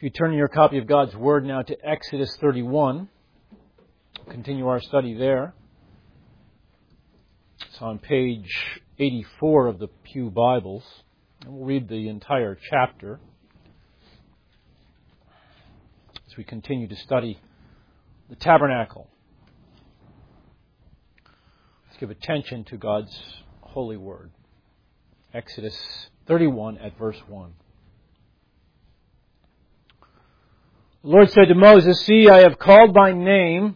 If you turn in your copy of God's Word now to Exodus 31, we'll continue our study there. It's on page 84 of the Pew Bibles, and we'll read the entire chapter as we continue to study the tabernacle. Let's give attention to God's holy Word. Exodus 31 at verse 1. The Lord said to Moses, "See, I have called by name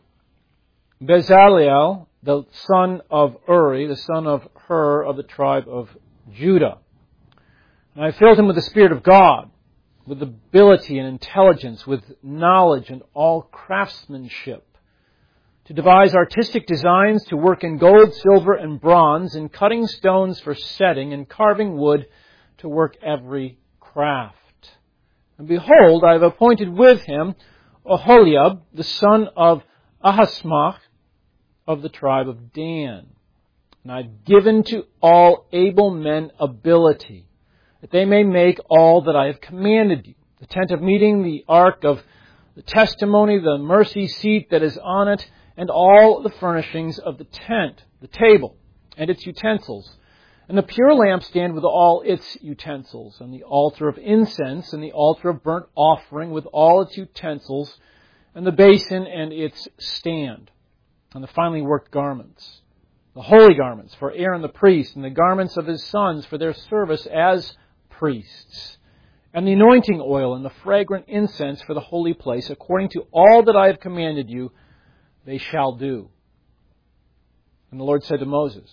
Bezaleel, the son of Uri, the son of Hur, of the tribe of Judah. And I filled him with the Spirit of God, with ability and intelligence, with knowledge and all craftsmanship, to devise artistic designs, to work in gold, silver, and bronze, in cutting stones for setting, and carving wood, to work every craft. And behold, I have appointed with him Oholiab, the son of Ahisamach, of the tribe of Dan. And I have given to all able men ability, that they may make all that I have commanded you: the tent of meeting, the ark of the testimony, the mercy seat that is on it, and all the furnishings of the tent, the table, and its utensils, and the pure lampstand with all its utensils, and the altar of incense, and the altar of burnt offering with all its utensils, and the basin and its stand, and the finely worked garments, the holy garments for Aaron the priest, and the garments of his sons for their service as priests, and the anointing oil and the fragrant incense for the holy place, according to all that I have commanded you, they shall do." And the Lord said to Moses,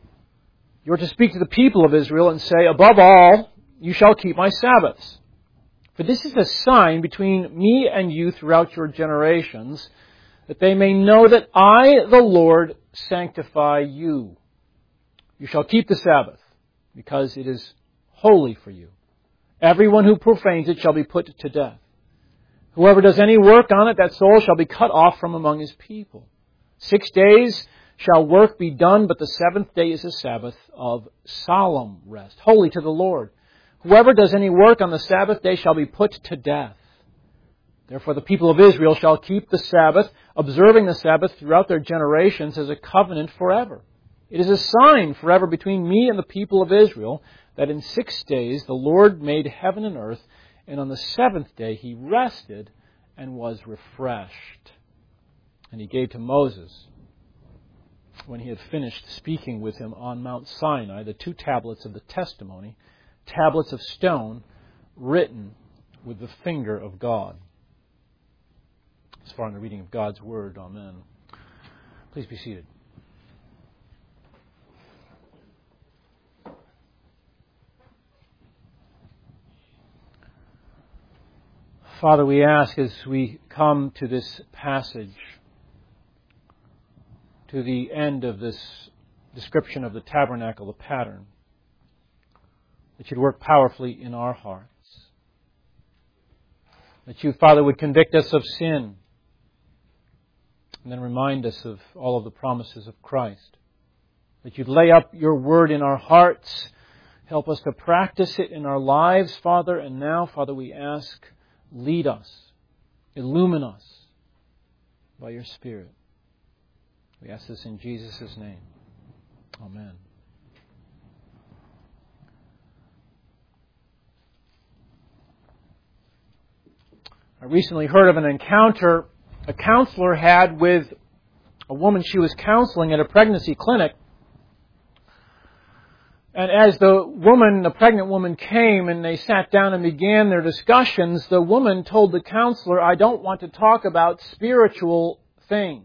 "You are to speak to the people of Israel and say, above all, you shall keep my Sabbaths. For this is a sign between me and you throughout your generations, that they may know that I, the Lord, sanctify you. You shall keep the Sabbath, because it is holy for you. Everyone who profanes it shall be put to death. Whoever does any work on it, that soul shall be cut off from among his people. 6 days shall work be done, but the seventh day is a Sabbath of solemn rest, holy to the Lord. Whoever does any work on the Sabbath day shall be put to death. Therefore the people of Israel shall keep the Sabbath, observing the Sabbath throughout their generations as a covenant forever. It is a sign forever between me and the people of Israel, that in 6 days the Lord made heaven and earth, and on the seventh day he rested and was refreshed." And he gave to Moses, when he had finished speaking with him on Mount Sinai, the 2 tablets of the testimony, tablets of stone, written with the finger of God. As far in the reading of God's Word, amen. Please be seated. Father, we ask as we come to this passage, to the end of this description of the tabernacle, the pattern, that you'd work powerfully in our hearts. That you, Father, would convict us of sin, and then remind us of all of the promises of Christ. That you'd lay up your word in our hearts, help us to practice it in our lives, Father. And now, Father, we ask, lead us, illumine us by your Spirit. We ask this in Jesus' name. Amen. I recently heard of an encounter a counselor had with a woman she was counseling at a pregnancy clinic. And as the pregnant woman came and they sat down and began their discussions, the woman told the counselor, "I don't want to talk about spiritual things."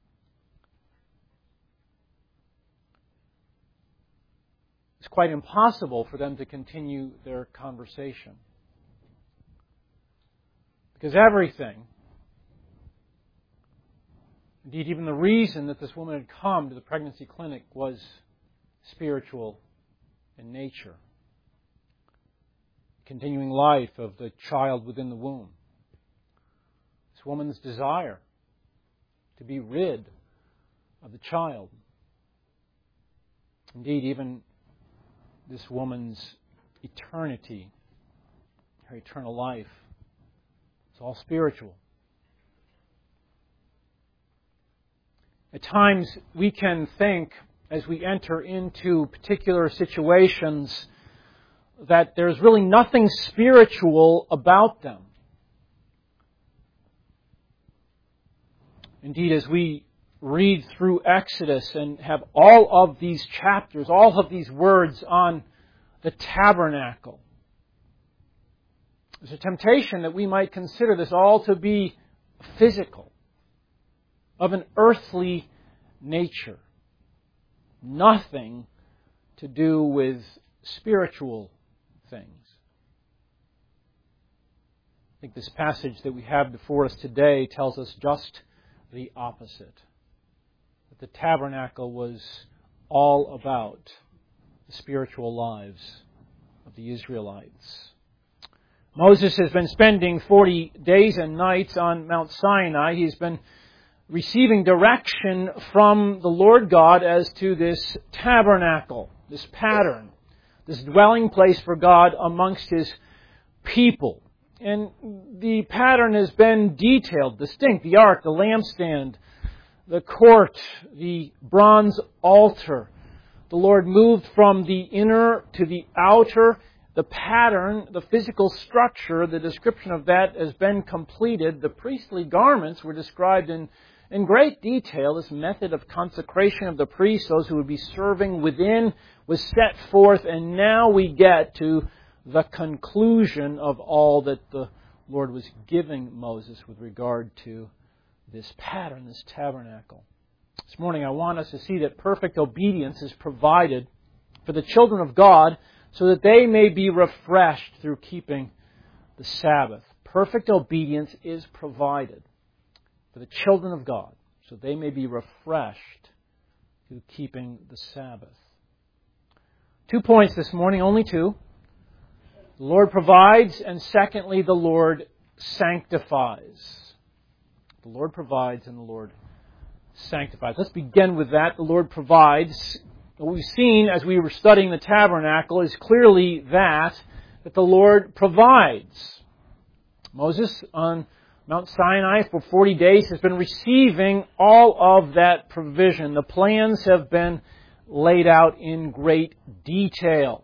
It's quite impossible for them to continue their conversation. Because everything, indeed even the reason that this woman had come to the pregnancy clinic, was spiritual in nature. Continuing life of the child within the womb. This woman's desire to be rid of the child. Indeed, even this woman's eternity, her eternal life, It's all spiritual. At times we can think, as we enter into particular situations, that there's really nothing spiritual about them. Indeed, as we read through Exodus and have all of these chapters, all of these words on the tabernacle, there's a temptation that we might consider this all to be physical, of an earthly nature. Nothing to do with spiritual things. I think this passage that we have before us today tells us just the opposite. That the tabernacle was all about the spiritual lives of the Israelites. Moses has been spending 40 days and nights on Mount Sinai. He's been receiving direction from the Lord God as to this tabernacle, this pattern, this dwelling place for God amongst His people. And the pattern has been detailed, distinct. The ark, the lampstand, the court, the bronze altar. The Lord moved from the inner to the outer. The pattern, the physical structure, the description of that has been completed. The priestly garments were described in great detail. This method of consecration of the priests, those who would be serving within, was set forth. And now we get to the conclusion of all that the Lord was giving Moses with regard to this pattern, this tabernacle. This morning I want us to see that perfect obedience is provided for the children of God so that they may be refreshed through keeping the Sabbath. Perfect obedience is provided for the children of God so they may be refreshed through keeping the Sabbath. 2 points this morning, only 2. The Lord provides, and secondly, the Lord sanctifies. The Lord provides and the Lord sanctifies. Let's begin with that. The Lord provides. What we've seen as we were studying the tabernacle is clearly that the Lord provides. Moses on Mount Sinai for 40 days has been receiving all of that provision. The plans have been laid out in great detail.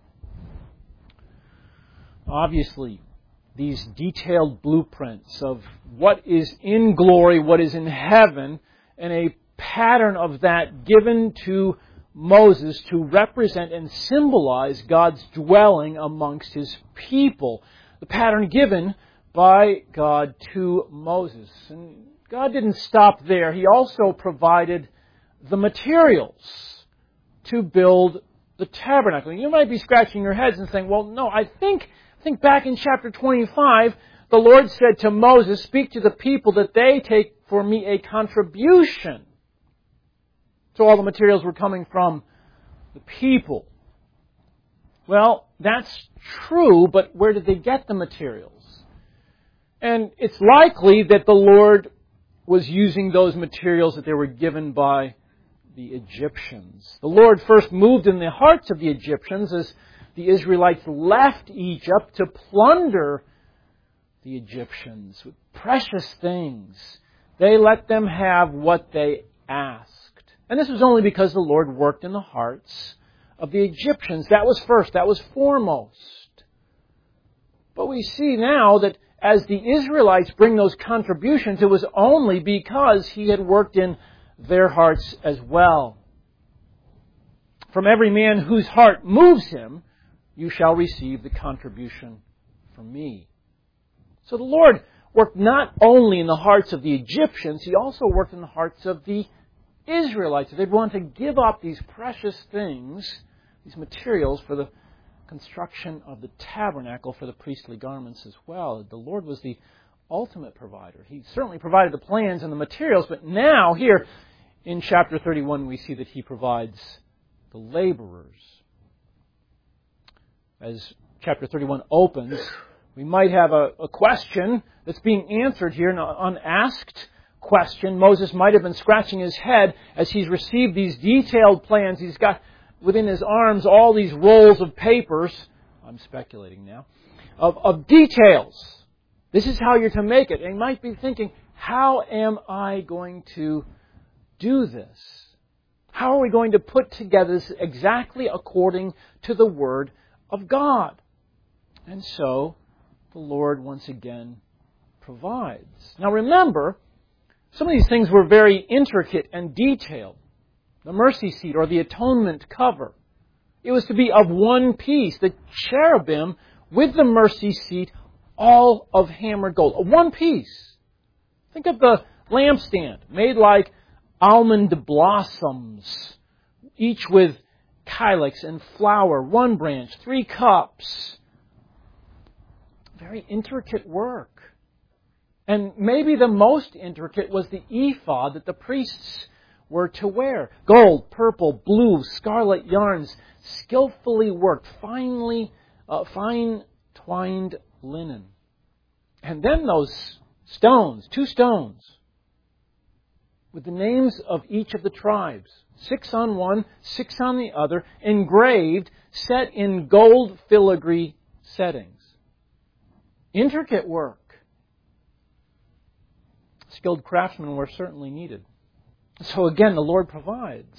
Obviously, these detailed blueprints of what is in glory, what is in heaven, and a pattern of that given to Moses to represent and symbolize God's dwelling amongst His people. The pattern given by God to Moses. And God didn't stop there. He also provided the materials to build the tabernacle. You might be scratching your heads and saying, well, no, I think back in chapter 25, the Lord said to Moses, speak to the people that they take for me a contribution. So all the materials were coming from the people. Well, that's true, but where did they get the materials? And it's likely that the Lord was using those materials that they were given by the Egyptians. The Lord first moved in the hearts of the Egyptians as the Israelites left Egypt to plunder the Egyptians with precious things. They let them have what they asked. And this was only because the Lord worked in the hearts of the Egyptians. That was first. That was foremost. But we see now that as the Israelites bring those contributions, it was only because He had worked in their hearts as well. From every man whose heart moves him, you shall receive the contribution from me. So the Lord worked not only in the hearts of the Egyptians, He also worked in the hearts of the Israelites. They'd want to give up these precious things, these materials, for the construction of the tabernacle, for the priestly garments as well. The Lord was the ultimate provider. He certainly provided the plans and the materials, but now here in chapter 31 we see that He provides the laborers. As chapter 31 opens, we might have a question that's being answered here, an unasked question. Moses might have been scratching his head as he's received these detailed plans. He's got within his arms all these rolls of papers, I'm speculating now, of details. This is how you're to make it. And you might be thinking, how am I going to do this? How are we going to put together this exactly according to the Word of God? And so, the Lord once again provides. Now remember, some of these things were very intricate and detailed. The mercy seat or the atonement cover. It was to be of one piece. The cherubim with the mercy seat, all of hammered gold. One piece. Think of the lampstand made like almond blossoms, each with calyx and flower, one branch, 3 cups. Very intricate work. And maybe the most intricate was the ephod that the priests were to wear. Gold, purple, blue, scarlet yarns, skillfully worked, fine twined linen. And then those stones, 2 stones, with the names of each of the tribes, 6 on one, 6 on the other, engraved, set in gold filigree settings. Intricate work. Skilled craftsmen were certainly needed. So again, the Lord provides.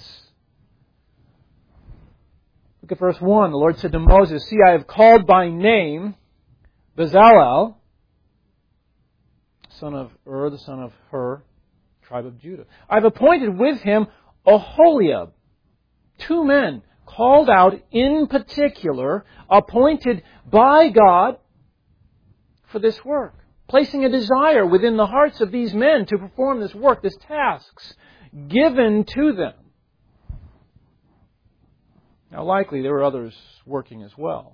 Look at verse 1. The Lord said to Moses, "See, I have called by name Bezalel, son of Ur, the son of Hur, tribe of Judah. I have appointed with him Oholiab." 2 men called out in particular, appointed by God for this work, placing a desire within the hearts of these men to perform this work, these tasks given to them. Now likely there were others working as well.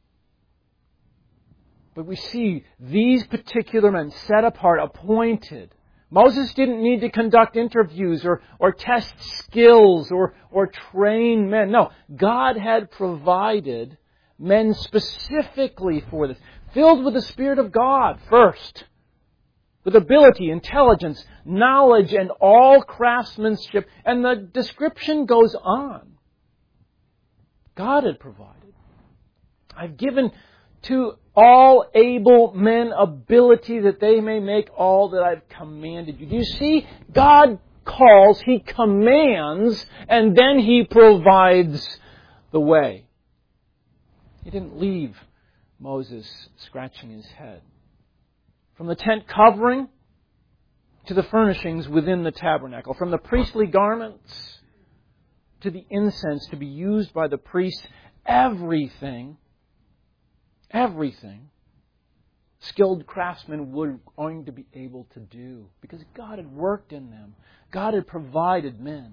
But we see these particular men set apart, appointed. Moses didn't need to conduct interviews or test skills or train men. No, God had provided men specifically for this, filled with the Spirit of God first, with ability, intelligence, knowledge, and all craftsmanship. And the description goes on. God had provided. I've given to all able men ability that they may make all that I've commanded you. Do you see? God calls, He commands, and then He provides the way. He didn't leave Moses scratching his head. From the tent covering to the furnishings within the tabernacle, from the priestly garments to the incense to be used by the priests, everything, skilled craftsmen were going to be able to do because God had worked in them. God had provided men.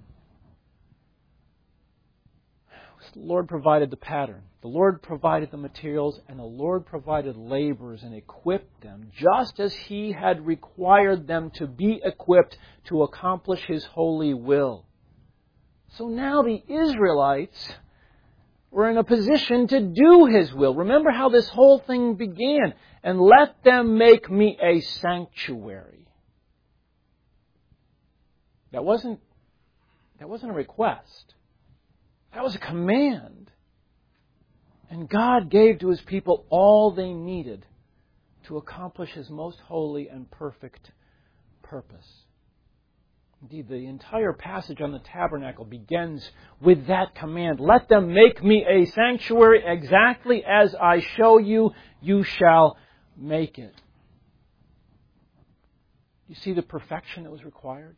The Lord provided the pattern. The Lord provided the materials, and the Lord provided laborers and equipped them just as He had required them to be equipped to accomplish His holy will. So now the Israelites were in a position to do His will. Remember how this whole thing began. And let them make me a sanctuary. That wasn't a request. That was a command. And God gave to His people all they needed to accomplish His most holy and perfect purpose. Indeed, the entire passage on the tabernacle begins with that command. Let them make me a sanctuary exactly as I show you, you shall make it. You see the perfection that was required?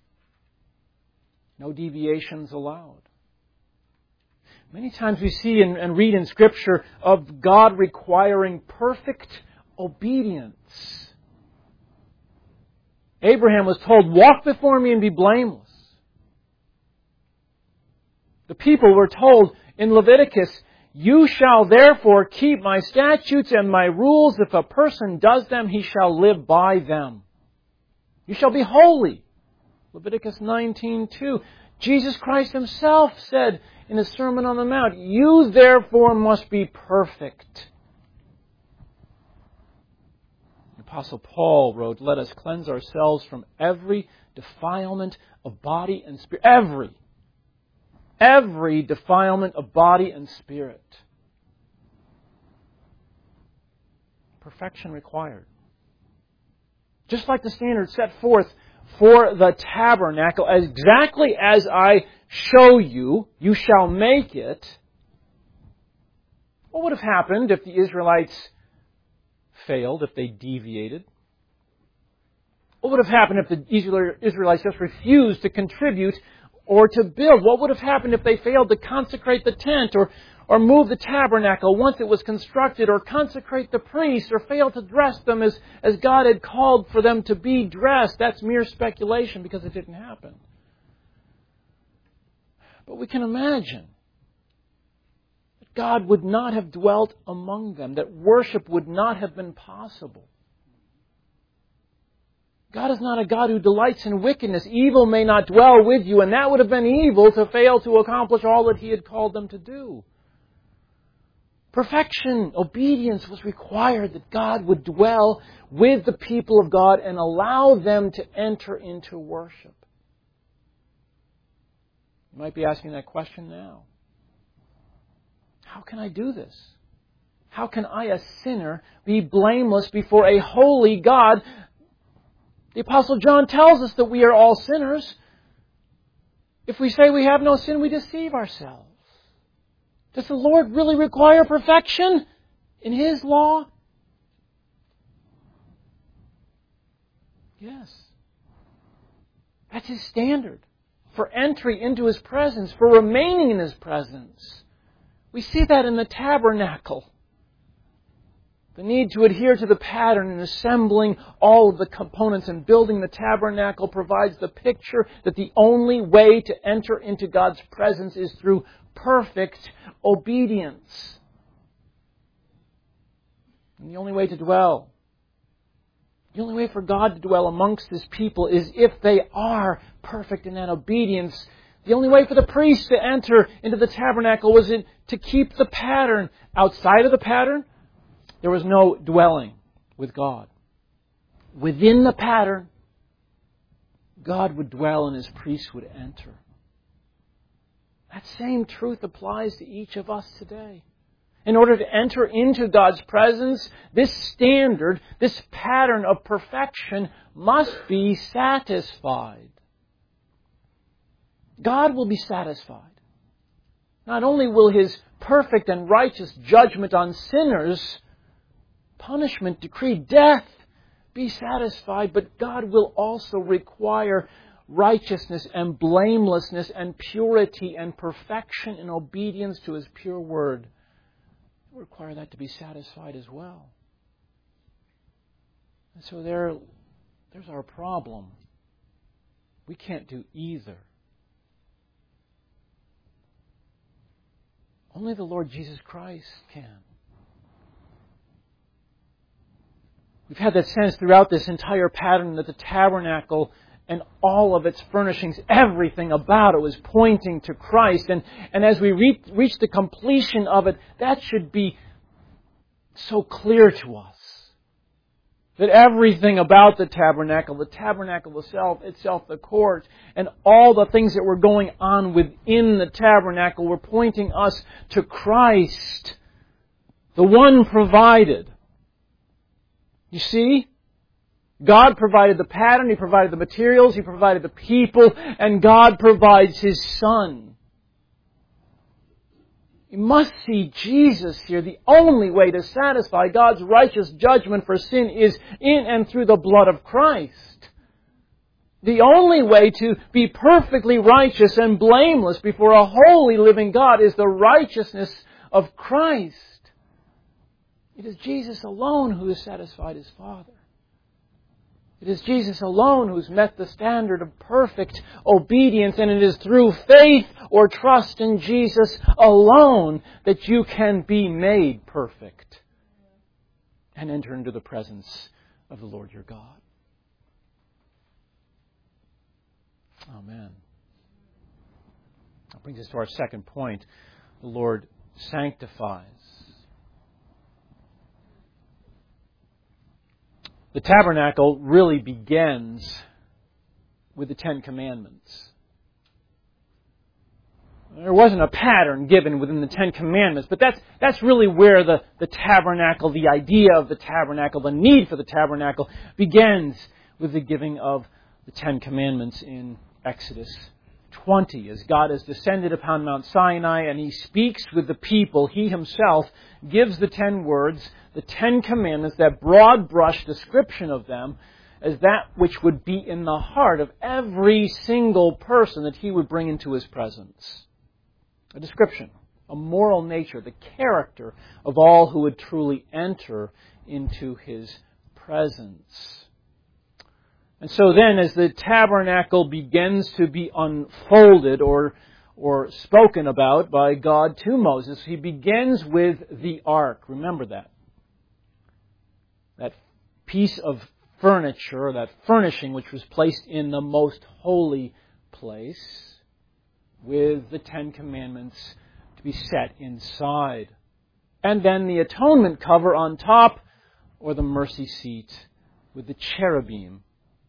No deviations allowed. Many times we see and read in Scripture of God requiring perfect obedience. Abraham was told, "Walk before me and be blameless." The people were told in Leviticus, "You shall therefore keep my statutes and my rules. If a person does them, he shall live by them. You shall be holy." Leviticus 19:2. Jesus Christ Himself said in His Sermon on the Mount, "You therefore must be perfect." The Apostle Paul wrote, "Let us cleanse ourselves from every defilement of body and spirit." Every defilement of body and spirit. Perfection required. just like the standard set forth for the tabernacle, exactly as I show you, you shall make it. What would have happened if the Israelites failed, if they deviated? What would have happened if the Israelites just refused to contribute or to build? What would have happened if they failed to consecrate the tent or move the tabernacle once it was constructed, or consecrate the priests, or failed to dress them as God had called for them to be dressed? That's mere speculation because it didn't happen. But we can imagine that God would not have dwelt among them, that worship would not have been possible. God is not a God who delights in wickedness. Evil may not dwell with you, and that would have been evil to fail to accomplish all that He had called them to do. Perfection, obedience was required that God would dwell with the people of God and allow them to enter into worship. You might be asking that question now. How can I do this? How can I, a sinner, be blameless before a holy God? The Apostle John tells us that we are all sinners. If we say we have no sin, we deceive ourselves. Does the Lord really require perfection in His law? Yes. That's His standard for entry into His presence, for remaining in His presence. We see that in the tabernacle. The need to adhere to the pattern in assembling all of the components and building the tabernacle provides the picture that the only way to enter into God's presence is through perfect obedience. And the only way to dwell, the only way for God to dwell amongst His people is if they are perfect in that obedience. The only way for the priest to enter into the tabernacle was to keep the pattern. Outside of the pattern, there was no dwelling with God. Within the pattern, God would dwell and His priests would enter. That same truth applies to each of us today. In order to enter into God's presence, this standard, this pattern of perfection must be satisfied. God will be satisfied. Not only will His perfect and righteous judgment on sinners, punishment, decree, death, be satisfied, but God will also require righteousness and blamelessness and purity and perfection in obedience to His pure word. It will require that to be satisfied as well. And so there's our problem. We can't do either. Only the Lord Jesus Christ can. We've had that sense throughout this entire pattern that the tabernacle and all of its furnishings, everything about it was pointing to Christ. And as we reach the completion of it, that should be so clear to us. That everything about the tabernacle itself, the court, and all the things that were going on within the tabernacle were pointing us to Christ, the one provided. You see? God provided the pattern, He provided the materials, He provided the people, and God provides His Son. You must see Jesus here. The only way to satisfy God's righteous judgment for sin is in and through the blood of Christ. The only way to be perfectly righteous and blameless before a holy living God is the righteousness of Christ. It is Jesus alone who has satisfied His Father. It is Jesus alone who's met the standard of perfect obedience, and it is through faith or trust in Jesus alone that you can be made perfect and enter into the presence of the Lord your God. Amen. That brings us to our second point. The Lord sanctifies. The tabernacle really begins with the Ten Commandments. There wasn't a pattern given within the Ten Commandments, but that's really where the tabernacle, the idea of the tabernacle, the need for the tabernacle begins with the giving of the Ten Commandments in Exodus 20. As God has descended upon Mount Sinai and He speaks with the people, He Himself gives the 10 words, the 10 Commandments, that broad brush description of them, as that which would be in the heart of every single person that He would bring into His presence. A description, a moral nature, the character of all who would truly enter into His presence. And so then, as the tabernacle begins to be unfolded or spoken about by God to Moses, He begins with the ark. Remember that. That piece of furniture, or that furnishing which was placed in the most holy place, with the 10 Commandments to be set inside. And then the atonement cover on top, or the mercy seat with the cherubim.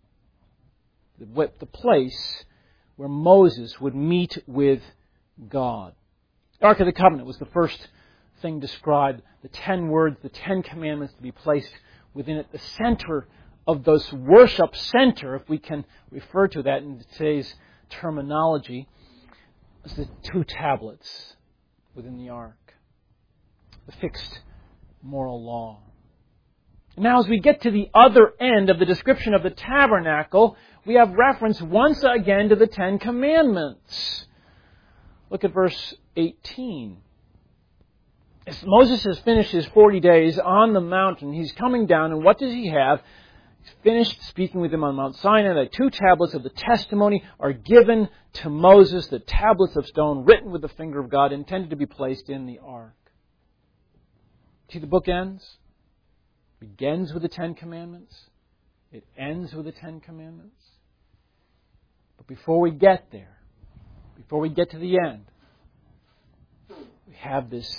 The place where Moses would meet with God. The Ark of the Covenant was the first thing described. The 10 words, the 10 Commandments to be placed within it. The center of this worship center, if we can refer to that in today's terminology, is the 2 tablets within the Ark. The fixed moral law. Now, as we get to the other end of the description of the tabernacle, we have reference once again to the 10 Commandments. Look at verse 18. As Moses has finished his 40 days on the mountain, he's coming down, and what does he have? He's finished speaking with them on Mount Sinai. The 2 tablets of the testimony are given to Moses, the tablets of stone written with the finger of God, intended to be placed in the ark. See the bookends? Begins with the 10 Commandments. It ends with the 10 Commandments. But before we get there, before we get to the end, we have this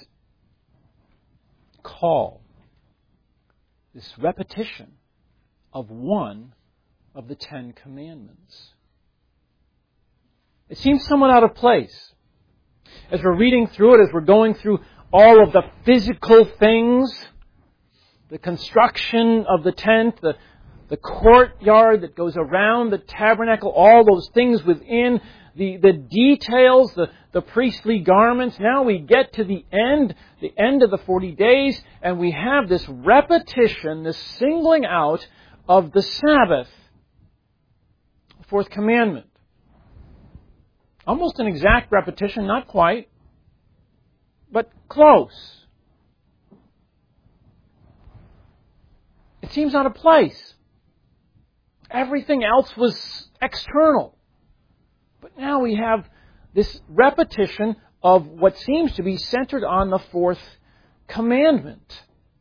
call, this repetition of one of the 10 Commandments. It seems somewhat out of place. As we're reading through it, as we're going through all of the physical things, the construction of the tent, the courtyard that goes around the tabernacle, all those things within, the details, the priestly garments. Now we get to the end of the 40 days, and we have this repetition, this singling out of the Sabbath. The 4th commandment. Almost an exact repetition, not quite, but close. It seems out of place. Everything else was external. But now we have this repetition of what seems to be centered on the 4th commandment.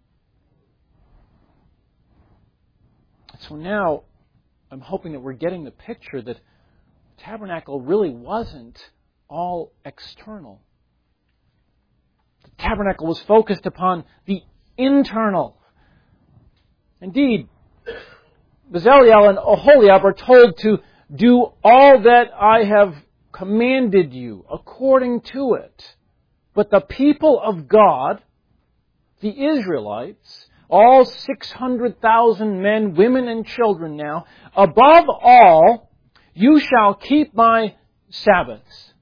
So now I'm hoping that we're getting the picture that the tabernacle really wasn't all external. The tabernacle was focused upon the internal. Indeed, Bezalel and Oholiab are told to do all that I have commanded you according to it. But the people of God, the Israelites, all 600,000 men, women, and children now, above all, you shall keep my Sabbaths.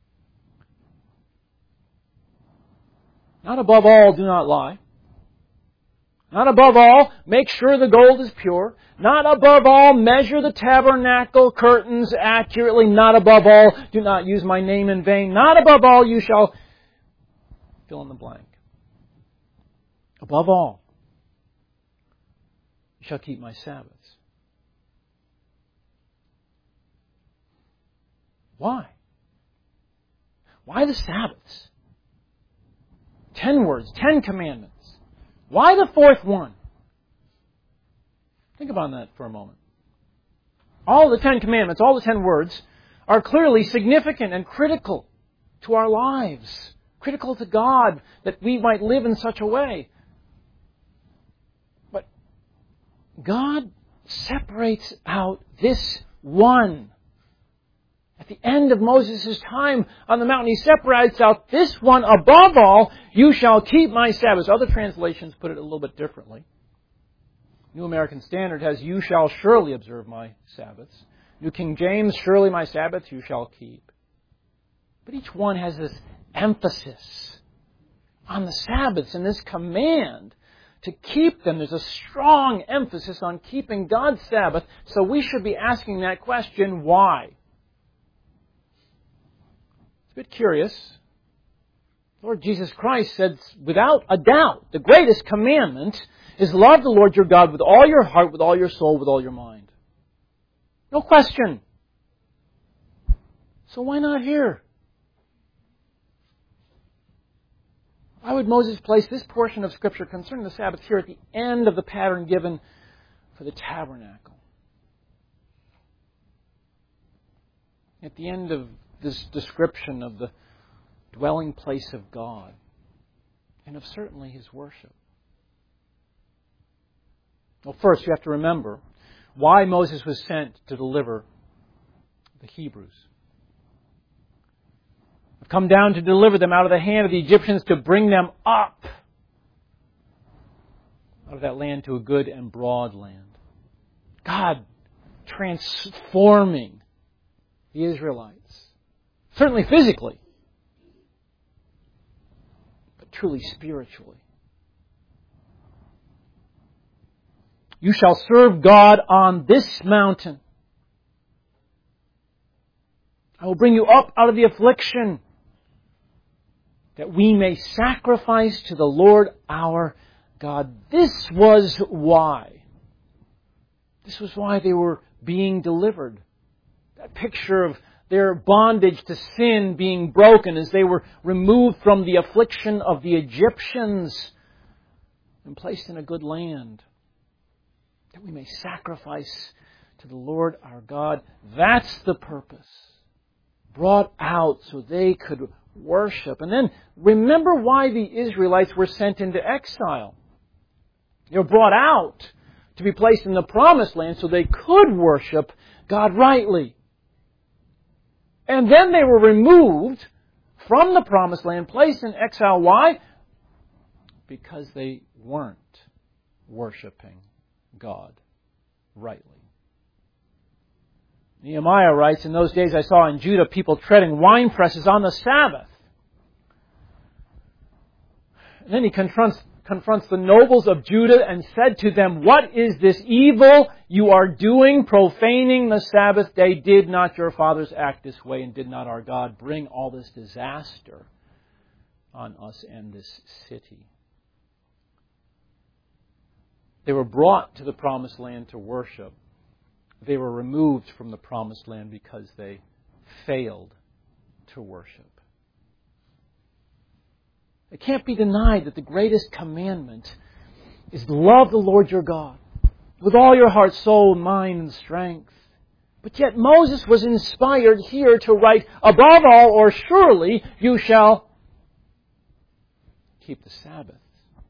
Not above all, do not lie. Not above all, make sure the gold is pure. Not above all, measure the tabernacle curtains accurately. Not above all, do not use my name in vain. Not above all, you shall fill in the blank. Above all, you shall keep my Sabbaths. Why? Why the Sabbaths? 10 words, 10 commandments. Why the 4th one? Think about that for a moment. All the 10 commandments, all the 10 words, are clearly significant and critical to our lives. Critical to God, that we might live in such a way. But God separates out this one. At the end of Moses' time on the mountain, He separates out this one. Above all, you shall keep my Sabbaths. Other translations put it a little bit differently. New American Standard has, "You shall surely observe my Sabbaths." New King James, "Surely my Sabbaths you shall keep." But each one has this emphasis on the Sabbaths and this command to keep them. There's a strong emphasis on keeping God's Sabbath, so we should be asking that question, why? It's a bit curious. Lord Jesus Christ said, without a doubt, the greatest commandment is love the Lord your God with all your heart, with all your soul, with all your mind. No question. So why not here? Why would Moses place this portion of Scripture concerning the Sabbath here at the end of the pattern given for the tabernacle? At the end of this description of the dwelling place of God and of certainly His worship. Well, first you have to remember why Moses was sent to deliver the Hebrews. I've come down to deliver them out of the hand of the Egyptians, to bring them up out of that land to a good and broad land. God transforming the Israelites. Certainly physically, but truly spiritually. "You shall serve God on this mountain. I will bring you up out of the affliction, that we may sacrifice to the Lord our God." This was why. This was why they were being delivered. That picture of their bondage to sin being broken as they were removed from the affliction of the Egyptians and placed in a good land, that we may sacrifice to the Lord our God. That's the purpose. Brought out so they could worship. And then remember why the Israelites were sent into exile. They were brought out to be placed in the promised land so they could worship God rightly. And then they were removed from the promised land, placed in exile. Why? Because they weren't worshiping God rightly. Nehemiah writes, "In those days I saw in Judah people treading wine presses on the Sabbath." And then he confronts the nobles of Judah and said to them, "What is this evil you are doing, profaning the Sabbath day? Did not your fathers act this way, and did not our God bring all this disaster on us and this city?" They were brought to the promised land to worship. They were removed from the promised land because they failed to worship. It can't be denied that the greatest commandment is love the Lord your God with all your heart, soul, mind, and strength. But yet Moses was inspired here to write, "Above all, or surely you shall keep the Sabbath."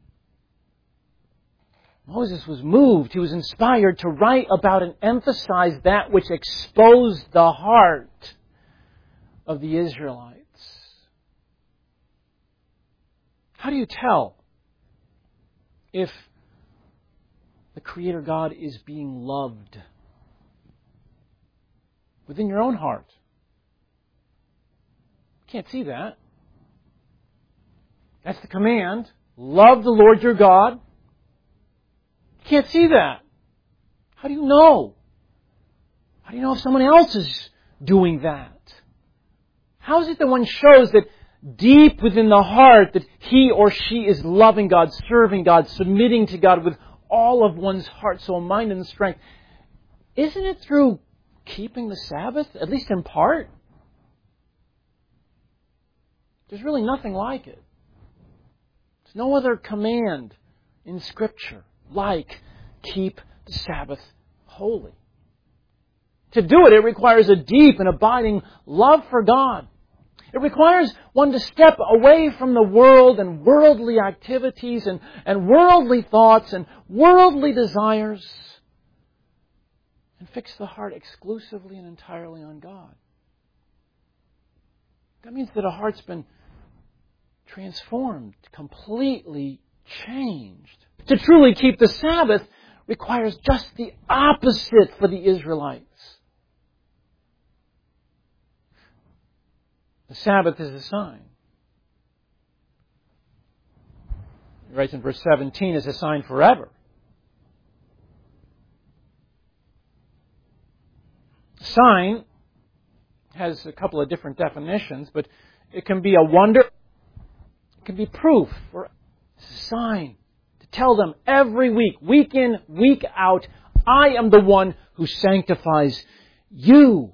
Moses was moved. He was inspired to write about and emphasize that which exposed the heart of the Israelites. How do you tell if the Creator God is being loved? Within your own heart. You can't see that. That's the command. Love the Lord your God. You can't see that. How do you know? How do you know if someone else is doing that? How is it that one shows that deep within the heart that he or she is loving God, serving God, submitting to God with all of one's heart, soul, mind, and strength? Isn't it through keeping the Sabbath, at least in part? There's really nothing like it. There's no other command in Scripture like keep the Sabbath holy. To do it, it requires a deep and abiding love for God. It requires one to step away from the world and worldly activities and worldly thoughts and worldly desires and fix the heart exclusively and entirely on God. That means that a heart's been transformed, completely changed. To truly keep the Sabbath requires just the opposite for the Israelites. The Sabbath is a sign. He writes in verse 17, is a sign forever. Sign has a couple of different definitions, but it can be a wonder, it can be proof, or it's a sign to tell them every week in, week out, I am the one who sanctifies you.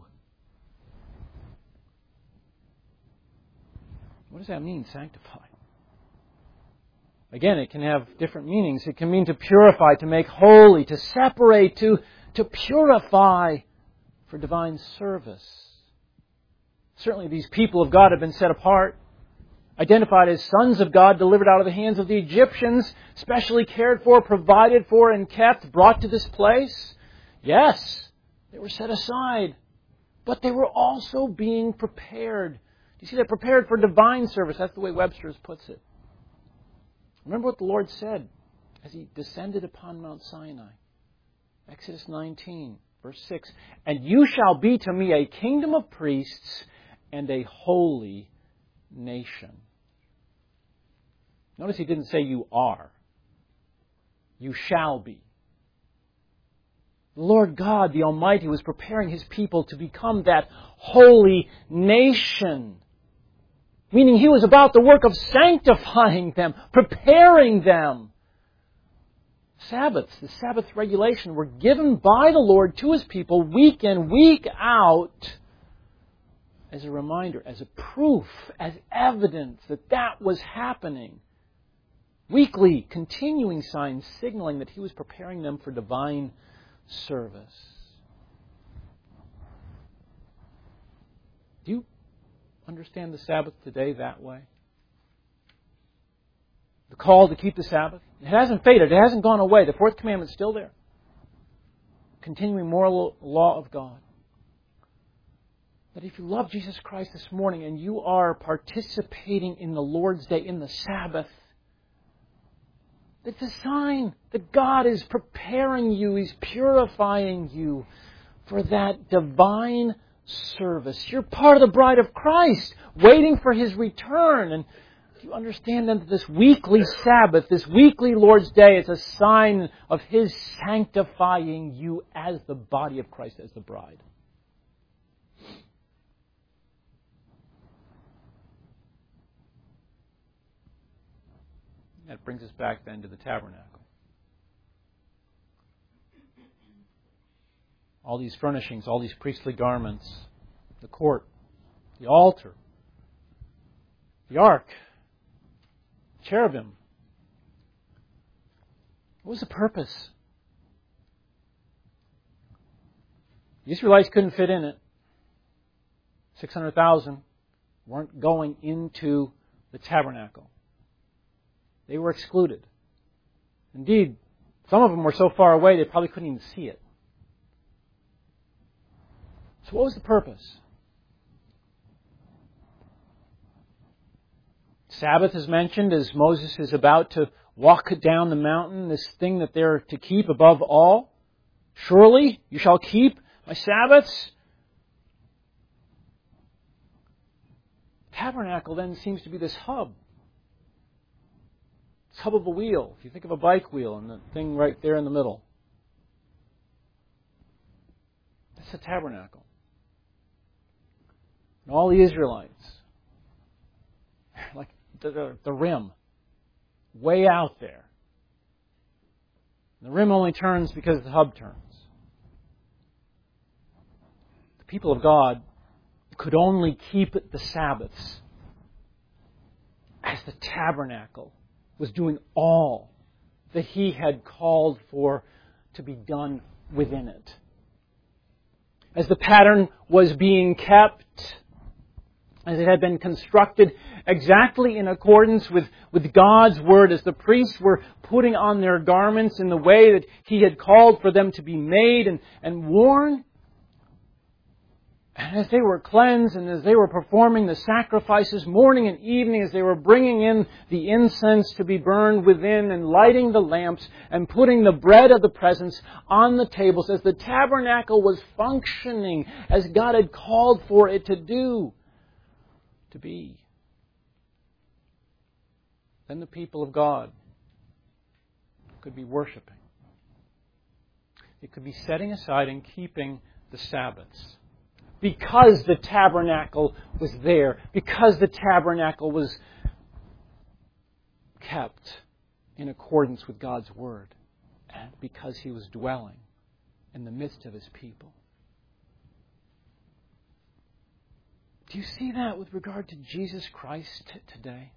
What does that mean, sanctify? Again, it can have different meanings. It can mean to purify, to make holy, to separate, to purify for divine service. Certainly these people of God have been set apart, identified as sons of God, delivered out of the hands of the Egyptians, specially cared for, provided for, and kept, brought to this place. Yes, they were set aside, but they were also being prepared. You see, they're prepared for divine service. That's the way Webster's puts it. Remember what the Lord said as He descended upon Mount Sinai. Exodus 19, verse 6. And you shall be to me a kingdom of priests and a holy nation. Notice He didn't say you are. You shall be. The Lord God, the Almighty, was preparing His people to become that holy nation. Meaning He was about the work of sanctifying them, preparing them. Sabbaths, the Sabbath regulation, were given by the Lord to His people week in, week out, as a reminder, as a proof, as evidence that that was happening. Weekly, continuing signs signaling that He was preparing them for divine service. Do you understand the Sabbath today that way? The call to keep the Sabbath. It hasn't faded. It hasn't gone away. The fourth commandment is still there. Continuing moral law of God. That if you love Jesus Christ this morning and you are participating in the Lord's Day, in the Sabbath, it's a sign that God is preparing you. He's purifying you for that divine service. You're part of the bride of Christ, waiting for His return. And you understand then that this weekly Sabbath, this weekly Lord's Day, is a sign of His sanctifying you as the body of Christ, as the bride. That brings us back then to the tabernacle. All these furnishings, all these priestly garments, the court, the altar, the ark, cherubim. What was the purpose? The Israelites couldn't fit in it. 600,000 weren't going into the tabernacle. They were excluded. Indeed, some of them were so far away they probably couldn't even see it. So what was the purpose? Sabbath is mentioned as Moses is about to walk down the mountain, this thing that they're to keep above all. Surely you shall keep my Sabbaths. Tabernacle then seems to be this hub. This hub of a wheel. If you think of a bike wheel and the thing right there in the middle. That's the tabernacle. And all the Israelites, like the rim, way out there. The rim only turns because the hub turns. The people of God could only keep the Sabbaths as the tabernacle was doing all that He had called for to be done within it. As the pattern was being kept, as it had been constructed exactly in accordance with God's Word, as the priests were putting on their garments in the way that He had called for them to be made and worn, And as they were cleansed and as they were performing the sacrifices morning and evening, as they were bringing in the incense to be burned within and lighting the lamps and putting the bread of the presence on the tables, as the tabernacle was functioning as God had called for it to do, to be, then the people of God could be worshiping. It could be setting aside and keeping the Sabbaths. Because the tabernacle was there. Because the tabernacle was kept in accordance with God's Word. And because He was dwelling in the midst of His people. Do you see that with regard to Jesus Christ today?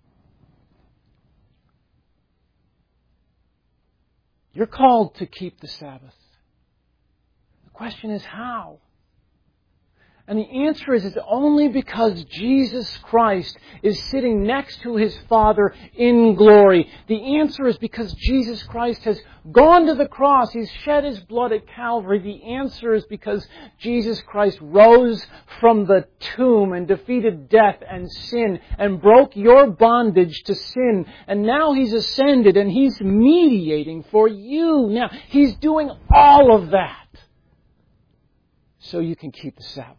You're called to keep the Sabbath. The question is how? And the answer is it's only because Jesus Christ is sitting next to His Father in glory. The answer is because Jesus Christ has gone to the cross. He's shed His blood at Calvary. The answer is because Jesus Christ rose from the tomb and defeated death and sin and broke your bondage to sin. And now He's ascended and He's mediating for you. Now, He's doing all of that so you can keep the Sabbath.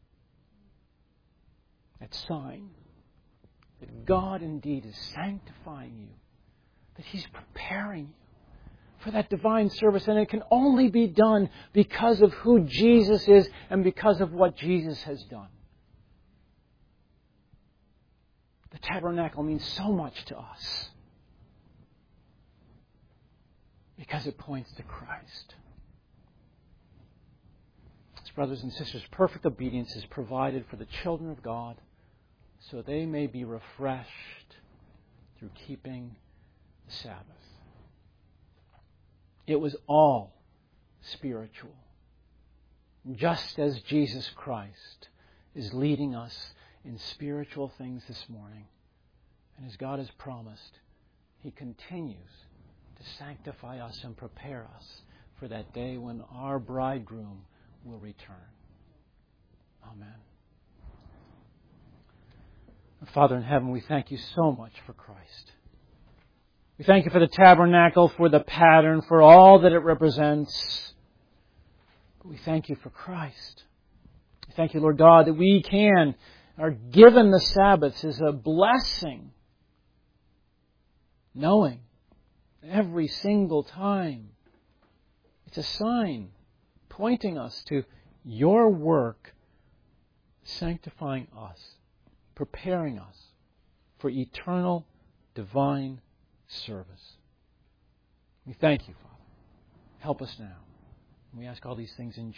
That sign that God indeed is sanctifying you, that He's preparing you for that divine service, and it can only be done because of who Jesus is and because of what Jesus has done. The tabernacle means so much to us because it points to Christ. Brothers and sisters, perfect obedience is provided for the children of God so they may be refreshed through keeping the Sabbath. It was all spiritual. Just as Jesus Christ is leading us in spiritual things this morning, and as God has promised, He continues to sanctify us and prepare us for that day when our bridegroom will return. Amen. Father in heaven, we thank You so much for Christ. We thank You for the tabernacle, for the pattern, for all that it represents. But we thank You for Christ. We thank You, Lord God, that we are given the Sabbaths as a blessing, knowing every single time it's a sign pointing us to Your work, sanctifying us, preparing us for eternal divine service. We thank You, Father. Help us now. We ask all these things in Jesus' name.